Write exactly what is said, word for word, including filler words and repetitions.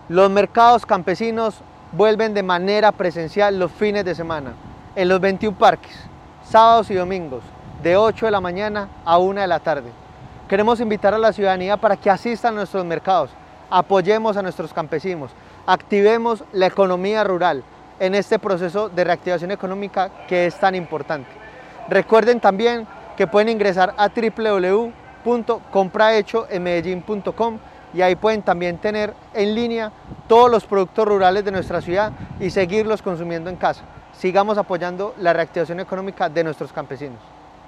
Los mercados campesinos vuelven de manera presencial los fines de semana, en los veintiún parques, sábados y domingos, de ocho de la mañana a una de la tarde. Queremos invitar a la ciudadanía para que asistan a nuestros mercados, apoyemos a nuestros campesinos, activemos la economía rural en este proceso de reactivación económica que es tan importante. Recuerden también que pueden ingresar a w w w punto comprahecho en medellín punto com y ahí pueden también tener en línea todos los productos rurales de nuestra ciudad y seguirlos consumiendo en casa. Sigamos apoyando la reactivación económica de nuestros campesinos.